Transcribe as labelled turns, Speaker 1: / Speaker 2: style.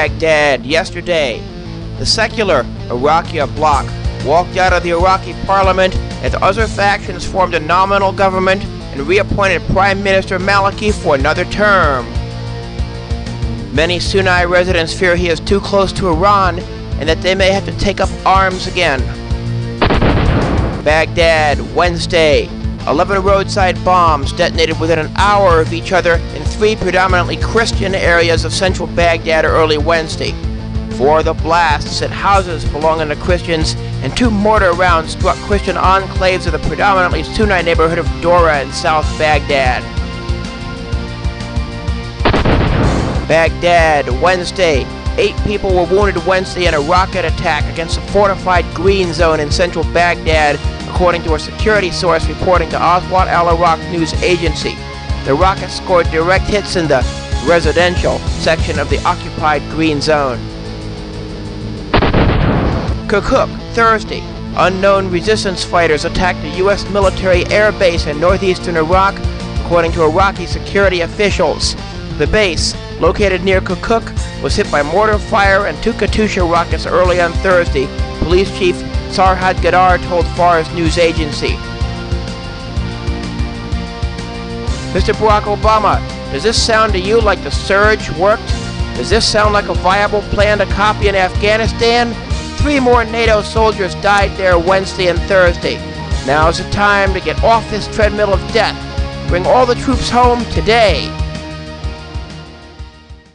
Speaker 1: Baghdad yesterday. The secular Iraqi bloc walked out of the Iraqi parliament as other factions formed a nominal government and reappointed Prime Minister Maliki for another term. Many Sunni residents fear he is too close to Iran and that they may have to take up arms again. Baghdad, Wednesday. 11 roadside bombs detonated within an hour of each other in 3 predominantly Christian areas of central Baghdad early Wednesday. 4 of the blasts hit houses belonging to Christians, and 2 mortar rounds struck Christian enclaves of the predominantly Sunni neighborhood of Dora in South Baghdad. Baghdad, Wednesday. 8 people were wounded Wednesday in a rocket attack against a fortified green zone in central Baghdad, according to a security source reporting to Aswat al-Iraq news agency. The rocket scored direct hits in the residential section of the occupied green zone. Kirkuk, Thursday. Unknown resistance fighters attacked a U.S. military air base in northeastern Iraq, according to Iraqi security officials. The base, located near Kirkuk, was hit by mortar fire and 2 Katyusha rockets early on Thursday, Police Chief Sarhad Gadar told Fars news agency. Mr. Barack Obama, does this sound to you like the surge worked? Does this sound like a viable plan to copy in Afghanistan? 3 more NATO soldiers died there Wednesday and Thursday. Now's the time to get off this treadmill of death. Bring all the troops home today.